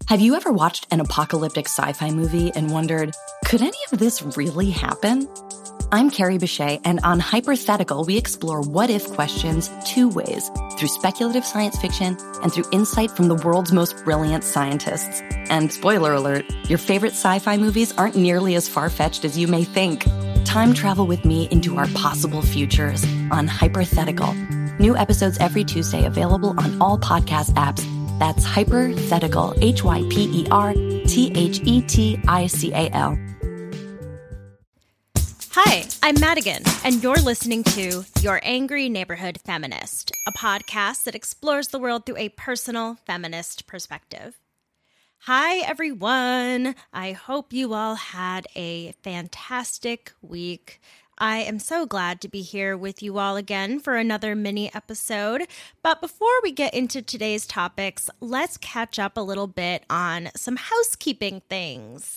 Have you ever watched an apocalyptic sci-fi movie and wondered, could any of this really happen? I'm Carrie Bechet, and on Hypothetical, we explore what-if questions two ways, through speculative science fiction and through insight from the world's most brilliant scientists. And spoiler alert, your favorite sci-fi movies aren't nearly as far-fetched as you may think. Time travel with me into our possible futures on Hypothetical. New episodes every Tuesday, available on all podcast apps. That's Hypothetical, Hyperthetical. Hi, I'm Madigan, and you're listening to Your Angry Neighborhood Feminist, a podcast that explores the world through a personal feminist perspective. Hi, everyone. I hope you all had a fantastic week. I am so glad to be here with you all again for another mini episode. But before we get into today's topics, let's catch up a little bit on some housekeeping things.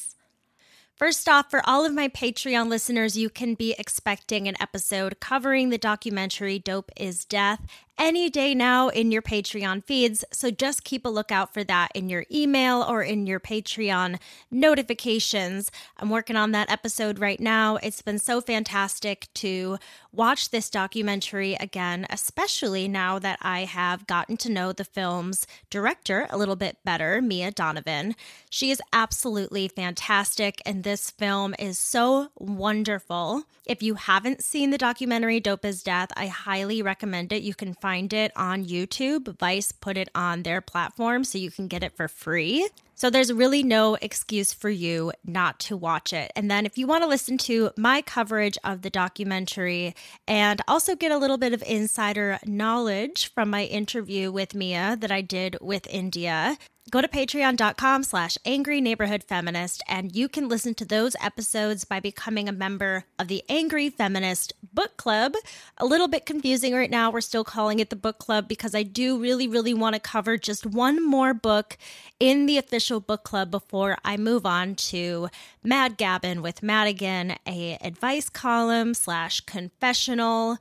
First off, for all of my Patreon listeners, you can be expecting an episode covering the documentary Dope is Death any day now in your Patreon feeds, so just keep a lookout for that in your email or in your Patreon notifications. I'm working on that episode right now. It's been so fantastic to watch this documentary again, especially now that I have gotten to know the film's director a little bit better, Mia Donovan. She is absolutely fantastic, and this film is so wonderful. If you haven't seen the documentary Dope is Death, I highly recommend it. You can find it on YouTube. Vice put it on their platform so you can get it for free. So there's really no excuse for you not to watch it. And then if you want to listen to my coverage of the documentary and also get a little bit of insider knowledge from my interview with Mia that I did with India, go to patreon.com/Angry Neighborhood Feminist, and you can listen to those episodes by becoming a member of the Angry Feminist Book Club. A little bit confusing right now. We're still calling it the book club because I do really want to cover just one more book in the official book club before I move on to Mad Gabbin' with Madigan, a advice column / confessional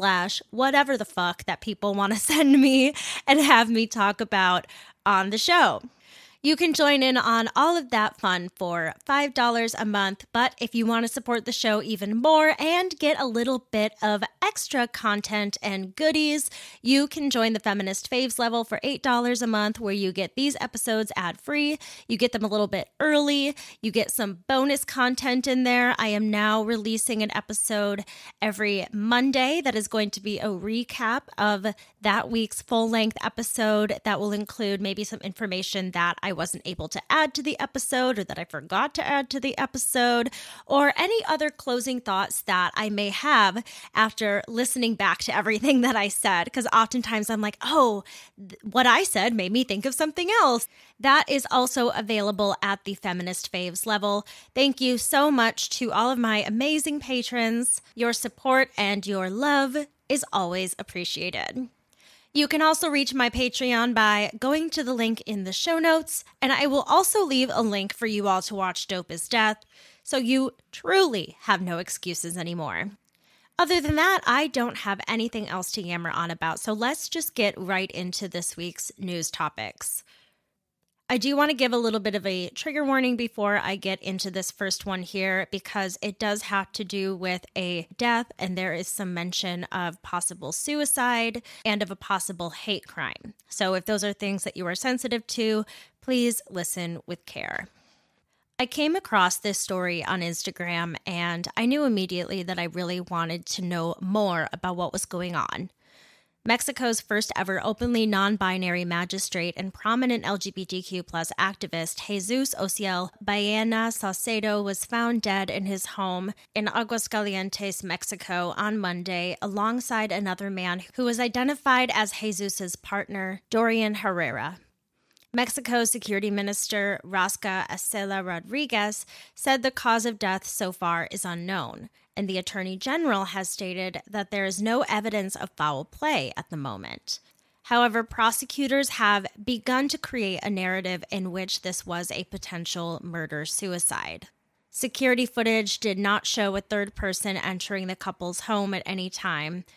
/ whatever the fuck that people want to send me and have me talk about on the show. You can join in on all of that fun for $5 a month, but if you want to support the show even more and get a little bit of extra content and goodies, you can join the Feminist Faves level for $8 a month, where you get these episodes ad-free. You get them a little bit early. You get some bonus content in there. I am now releasing an episode every Monday that is going to be a recap of that week's full-length episode that will include maybe some information that I wasn't able to add to the episode or that I forgot to add to the episode, or any other closing thoughts that I may have after listening back to everything that I said, because oftentimes I'm like, oh, what I said made me think of something else. That is also available at the Feminist Faves level. Thank you so much to all of my amazing patrons. Your support and your love is always appreciated. You can also reach my Patreon by going to the link in the show notes, and I will also leave a link for you all to watch Dope is Death, so you truly have no excuses anymore. Other than that, I don't have anything else to yammer on about, so let's just get right into this week's news topics. I do want to give a little bit of a trigger warning before I get into this first one here, because it does have to do with a death, and there is some mention of possible suicide and of a possible hate crime. So if those are things that you are sensitive to, please listen with care. I came across this story on Instagram, and I knew immediately that I really wanted to know more about what was going on. Mexico's first ever openly non-binary magistrate and prominent LGBTQ+ activist, Jesus Ociel Baena Saucedo, was found dead in his home in Aguascalientes, Mexico on Monday, alongside another man who was identified as Jesus's partner, Dorian Herrera. Mexico's Security Minister, Rasca Acela Rodriguez, said the cause of death so far is unknown, and the Attorney General has stated that there is no evidence of foul play at the moment. However, prosecutors have begun to create a narrative in which this was a potential murder-suicide. Security footage did not show a third person entering the couple's home at any time,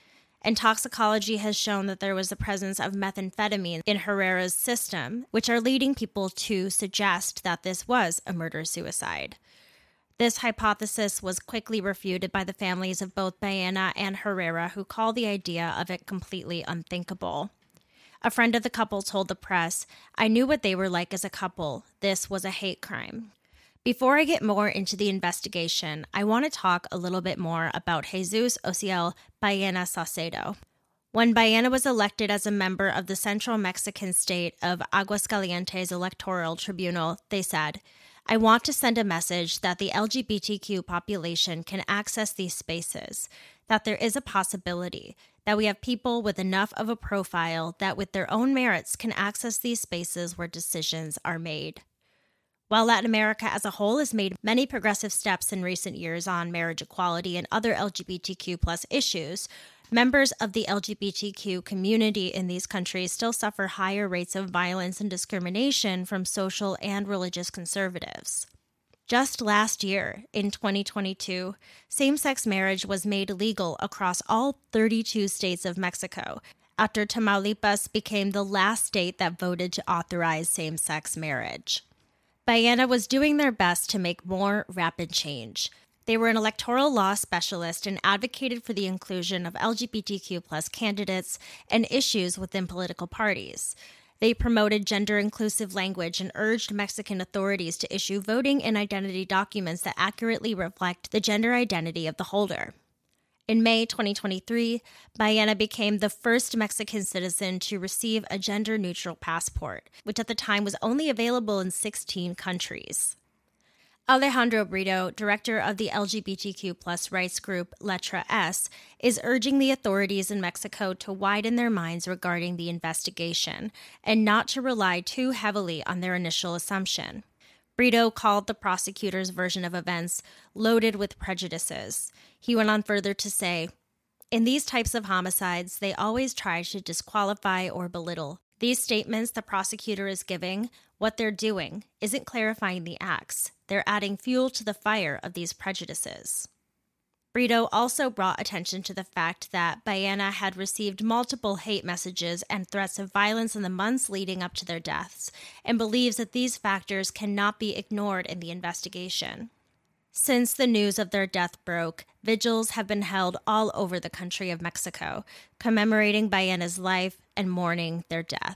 and toxicology has shown that there was the presence of methamphetamine in Herrera's system, which are leading people to suggest that this was a murder-suicide. This hypothesis was quickly refuted by the families of both Baena and Herrera, who call the idea of it completely unthinkable. A friend of the couple told the press, "I knew what they were like as a couple. This was a hate crime." Before I get more into the investigation, I want to talk a little bit more about Jesus Ociel Baena Saucedo. When Baena was elected as a member of the central Mexican state of Aguascalientes Electoral Tribunal, they said, "I want to send a message that the LGBTQ population can access these spaces, that there is a possibility, that we have people with enough of a profile that with their own merits can access these spaces where decisions are made." While Latin America as a whole has made many progressive steps in recent years on marriage equality and other LGBTQ+ issues, members of the LGBTQ community in these countries still suffer higher rates of violence and discrimination from social and religious conservatives. Just last year, in 2022, same-sex marriage was made legal across all 32 states of Mexico, after Tamaulipas became the last state that voted to authorize same-sex marriage. Baena was doing their best to make more rapid change. They were an electoral law specialist and advocated for the inclusion of LGBTQ+ candidates and issues within political parties. They promoted gender-inclusive language and urged Mexican authorities to issue voting and identity documents that accurately reflect the gender identity of the holder. In May 2023, Baena became the first Mexican citizen to receive a gender-neutral passport, which at the time was only available in 16 countries. Alejandro Brito, director of the LGBTQ+ rights group Letra S, is urging the authorities in Mexico to widen their minds regarding the investigation and not to rely too heavily on their initial assumption. Brito called the prosecutor's version of events loaded with prejudices. He went on further to say, "In these types of homicides, they always try to disqualify or belittle. These statements the prosecutor is giving, what they're doing, isn't clarifying the acts. They're adding fuel to the fire of these prejudices." Brito also brought attention to the fact that Baena had received multiple hate messages and threats of violence in the months leading up to their deaths, and believes that these factors cannot be ignored in the investigation. Since the news of their death broke, vigils have been held all over the country of Mexico, commemorating Baena's life and mourning their death.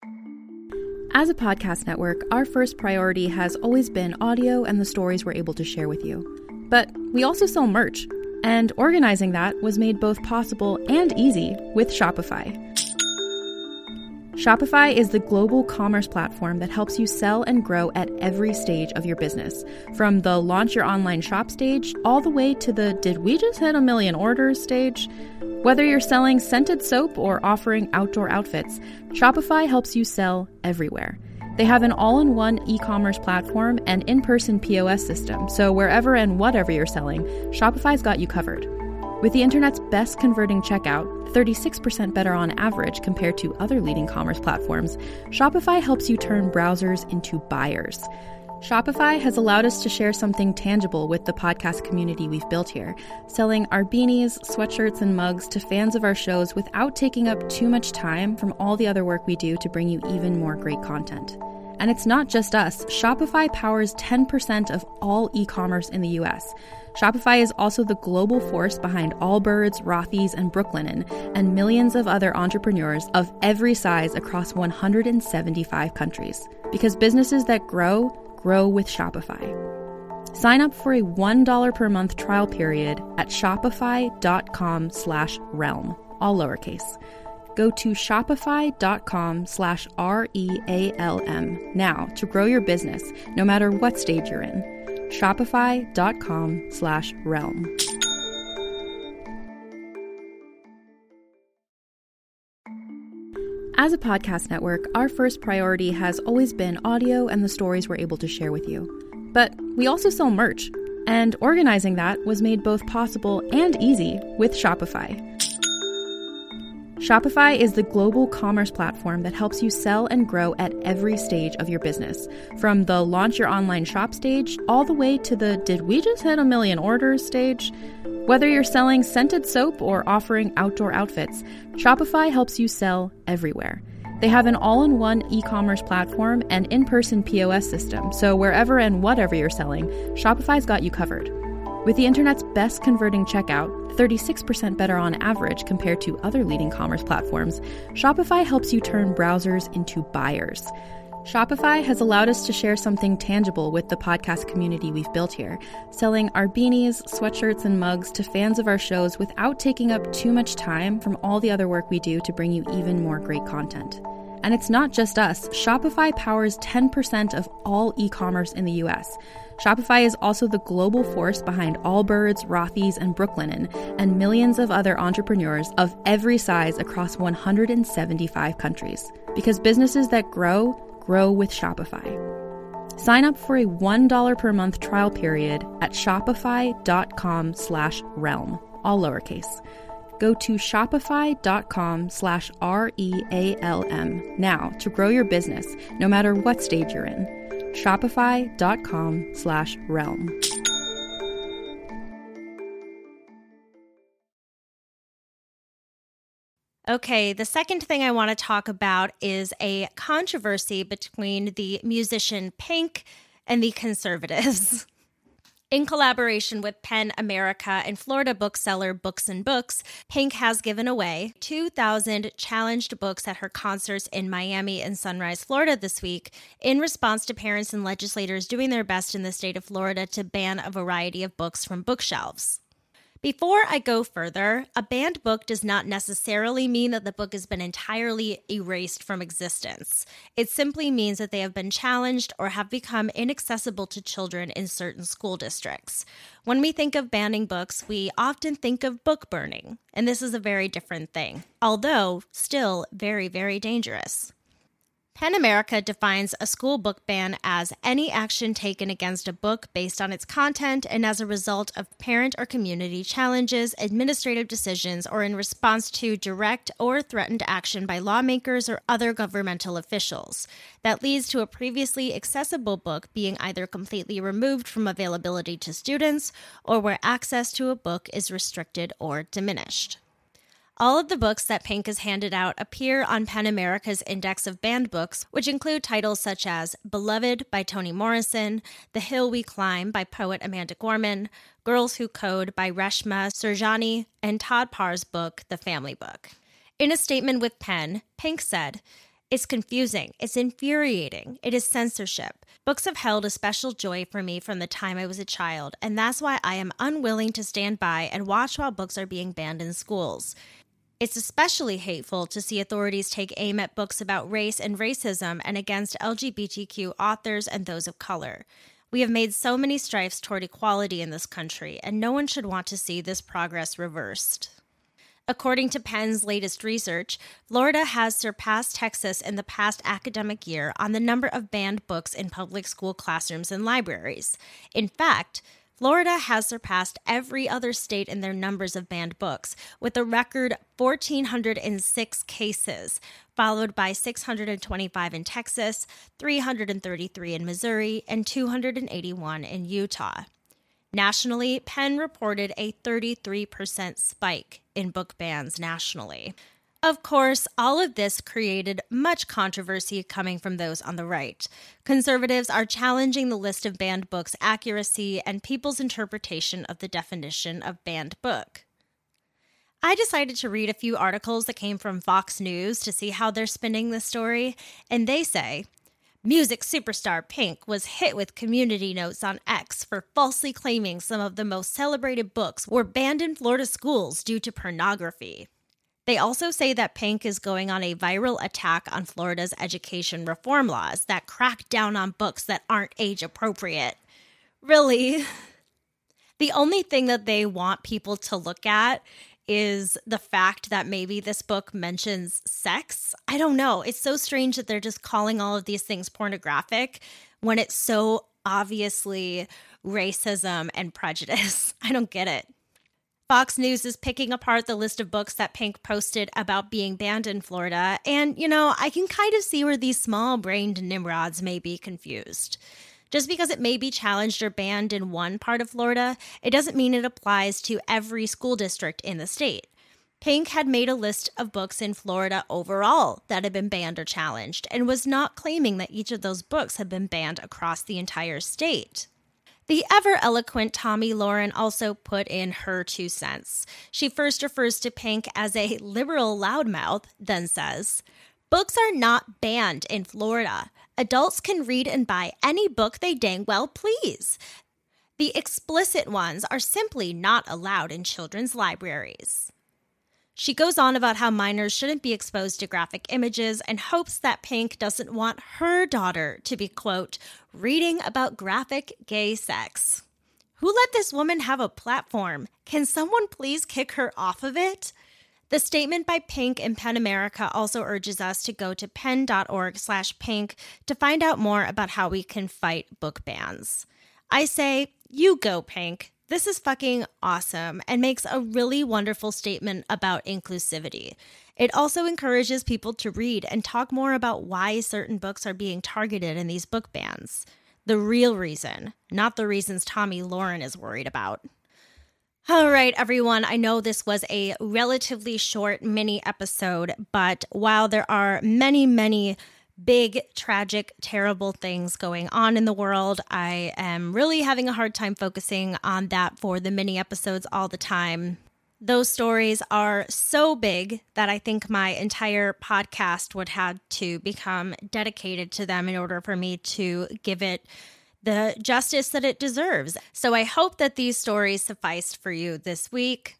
As a podcast network, our first priority has always been audio and the stories we're able to share with you. But we also sell merch, and organizing that was made both possible and easy with Shopify. Shopify is the global commerce platform that helps you sell and grow at every stage of your business, from the launch your online shop stage all the way to the did we just hit 1 million orders stage. Whether you're selling scented soap or offering outdoor outfits, Shopify helps you sell everywhere. They have an all-in-one e-commerce platform and in-person POS system, so wherever and whatever you're selling, Shopify's got you covered. With the internet's best converting checkout, 36% better on average compared to other leading commerce platforms, Shopify helps you turn browsers into buyers. Shopify has allowed us to share something tangible with the podcast community we've built here, selling our beanies, sweatshirts, and mugs to fans of our shows without taking up too much time from all the other work we do to bring you even more great content. And it's not just us. Shopify powers 10% of all e-commerce in the US. Shopify is also the global force behind Allbirds, Rothy's, and Brooklinen, and millions of other entrepreneurs of every size across 175 countries. Because businesses that grow with Shopify. Sign up for a $1 per month trial period at shopify.com/realm, all lowercase. Go to shopify.com/REALM now to grow your business, no matter what stage you're in. Shopify.com/realm. As a podcast network, our first priority has always been audio and the stories we're able to share with you. But we also sell merch, and organizing that was made both possible and easy with Shopify. Shopify is the global commerce platform that helps you sell and grow at every stage of your business, from the launch your online shop stage all the way to the did we just hit 1 million orders stage. Whether you're selling scented soap or offering outdoor outfits, Shopify helps you sell everywhere. They have an all-in-one e-commerce platform and in-person POS system, so wherever and whatever you're selling, Shopify's got you covered. With the internet's best converting checkout, 36% better on average compared to other leading commerce platforms, Shopify helps you turn browsers into buyers. Shopify has allowed us to share something tangible with the podcast community we've built here, selling our beanies, sweatshirts, and mugs to fans of our shows without taking up too much time from all the other work we do to bring you even more great content. And it's not just us. Shopify powers 10% of all e-commerce in the US. Shopify is also the global force behind Allbirds, Rothy's, and Brooklinen, and millions of other entrepreneurs of every size across 175 countries. Because businesses that grow with Shopify. Sign up for a $1 per month trial period at shopify.com/realm, all lowercase. Go to shopify.com/REALM now to grow your business, no matter what stage you're in. Shopify.com/realm. Okay, the second thing I want to talk about is a controversy between the musician Pink and the conservatives. In collaboration with PEN America and Florida bookseller Books and Books, Pink has given away 2,000 challenged books at her concerts in Miami and Sunrise, Florida this week, in response to parents and legislators doing their best in the state of Florida to ban a variety of books from bookshelves. Before I go further, a banned book does not necessarily mean that the book has been entirely erased from existence. It simply means that they have been challenged or have become inaccessible to children in certain school districts. When we think of banning books, we often think of book burning, and this is a very different thing, although still very, very dangerous. PEN America defines a school book ban as any action taken against a book based on its content and as a result of parent or community challenges, administrative decisions, or in response to direct or threatened action by lawmakers or other governmental officials that leads to a previously accessible book being either completely removed from availability to students or where access to a book is restricted or diminished. All of the books that Pink has handed out appear on PEN America's Index of Banned Books, which include titles such as Beloved by Toni Morrison, The Hill We Climb by poet Amanda Gorman, Girls Who Code by Reshma Saujani, and Todd Parr's book, The Family Book. In a statement with PEN, Pink said, "It's confusing. It's infuriating. It is censorship. Books have held a special joy for me from the time I was a child, and that's why I am unwilling to stand by and watch while books are being banned in schools. It's especially hateful to see authorities take aim at books about race and racism and against LGBTQ authors and those of color. We have made so many strides toward equality in this country, and no one should want to see this progress reversed." According to PEN's latest research, Florida has surpassed Texas in the past academic year on the number of banned books in public school classrooms and libraries. In fact, Florida has surpassed every other state in their numbers of banned books, with a record 1,406 cases, followed by 625 in Texas, 333 in Missouri, and 281 in Utah. Nationally, PEN reported a 33% spike in book bans nationally. Of course, all of this created much controversy coming from those on the right. Conservatives are challenging the list of banned books' accuracy and people's interpretation of the definition of banned book. I decided to read a few articles that came from Fox News to see how they're spinning this story, and they say, music superstar Pink was hit with community notes on X for falsely claiming some of the most celebrated books were banned in Florida schools due to pornography. They also say that Pink is going on a viral attack on Florida's education reform laws that crack down on books that aren't age appropriate. Really? The only thing that they want people to look at is the fact that maybe this book mentions sex. I don't know. It's so strange that they're just calling all of these things pornographic when it's so obviously racism and prejudice. I don't get it. Fox News is picking apart the list of books that Pink posted about being banned in Florida, and, I can kind of see where these small-brained nimrods may be confused. Just because it may be challenged or banned in one part of Florida, it doesn't mean it applies to every school district in the state. Pink had made a list of books in Florida overall that had been banned or challenged, and was not claiming that each of those books had been banned across the entire state. The ever-eloquent Tomi Lahren also put in her 2 cents. She first refers to Pink as a liberal loudmouth, then says, "Books are not banned in Florida. Adults can read and buy any book they dang well please. The explicit ones are simply not allowed in children's libraries." She goes on about how minors shouldn't be exposed to graphic images and hopes that Pink doesn't want her daughter to be, quote, reading about graphic gay sex. Who let this woman have a platform? Can someone please kick her off of it? The statement by Pink and PEN America also urges us to go to pen.org/pink to find out more about how we can fight book bans. I say, you go, Pink. This is fucking awesome and makes a really wonderful statement about inclusivity. It also encourages people to read and talk more about why certain books are being targeted in these book bans. The real reason, not the reasons Tomi Lahren is worried about. All right, everyone, I know this was a relatively short mini episode, but while there are many, many big, tragic, terrible things going on in the world, I am really having a hard time focusing on that for the mini episodes all the time. Those stories are so big that I think my entire podcast would have to become dedicated to them in order for me to give it the justice that it deserves. So I hope that these stories sufficed for you this week.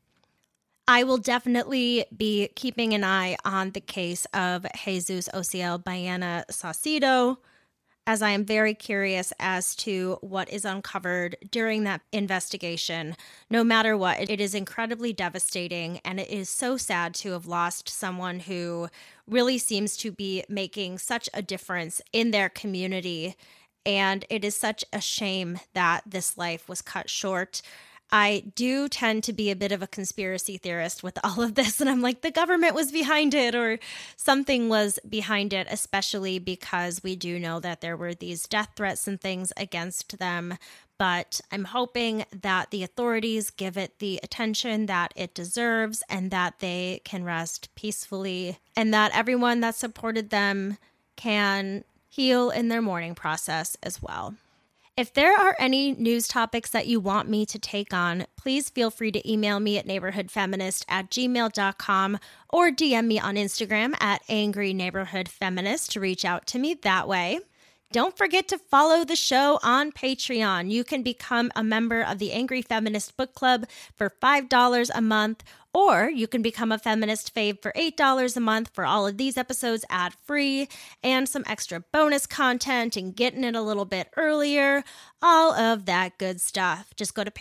I will definitely be keeping an eye on the case of Jesus Ociel Baena Saucedo, as I am very curious as to what is uncovered during that investigation. No matter what, it is incredibly devastating, and it is so sad to have lost someone who really seems to be making such a difference in their community, and it is such a shame that this life was cut short. I do tend to be a bit of a conspiracy theorist with all of this, and I'm like, the government was behind it or something was behind it, especially because we do know that there were these death threats and things against them. But I'm hoping that the authorities give it the attention that it deserves and that they can rest peacefully and that everyone that supported them can heal in their mourning process as well. If there are any news topics that you want me to take on, please feel free to email me at neighborhoodfeminist@gmail.com or DM me on Instagram at angryneighborhoodfeminist to reach out to me that way. Don't forget to follow the show on Patreon. You can become a member of the Angry Feminist Book Club for $5 a month, or you can become a feminist fave for $8 a month for all of these episodes ad-free and some extra bonus content and getting it a little bit earlier. All of that good stuff. Just go to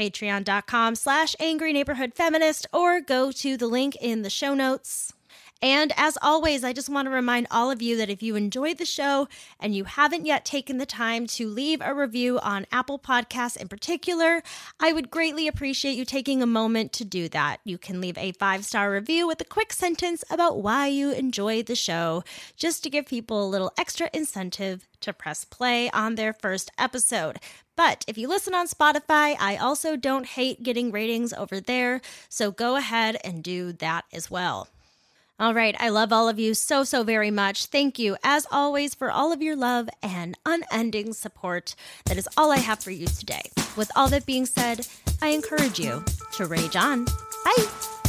patreon.com/angryneighborhoodfeminist or go to the link in the show notes. And as always, I just want to remind all of you that if you enjoyed the show and you haven't yet taken the time to leave a review on Apple Podcasts in particular, I would greatly appreciate you taking a moment to do that. You can leave a 5-star review with a quick sentence about why you enjoyed the show, just to give people a little extra incentive to press play on their first episode. But if you listen on Spotify, I also don't hate getting ratings over there, so go ahead and do that as well. All right, I love all of you so very much. Thank you, as always, for all of your love and unending support. That is all I have for you today. With all that being said, I encourage you to rage on. Bye!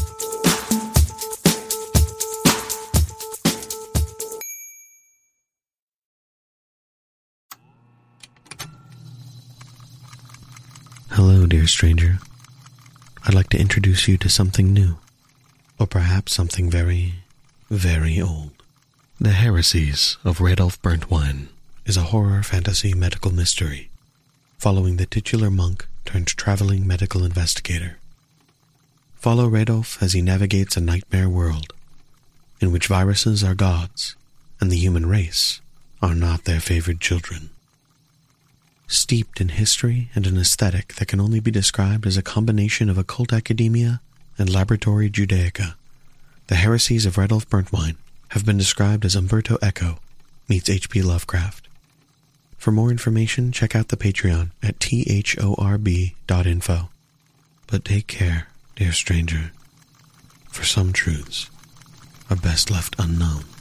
Hello, dear stranger. I'd like to introduce you to something new. Or perhaps something very, very old. The Heresies of Radolf Burntwine is a horror fantasy medical mystery following the titular monk turned traveling medical investigator. Follow Radolf as he navigates a nightmare world in which viruses are gods and the human race are not their favored children. Steeped in history and an aesthetic that can only be described as a combination of occult academia and laboratory Judaica, the Heresies of Radolf Burntwine have been described as Umberto Eco meets H.P. Lovecraft. For more information, check out the Patreon at thorb.info. But take care, dear stranger, for some truths are best left unknown.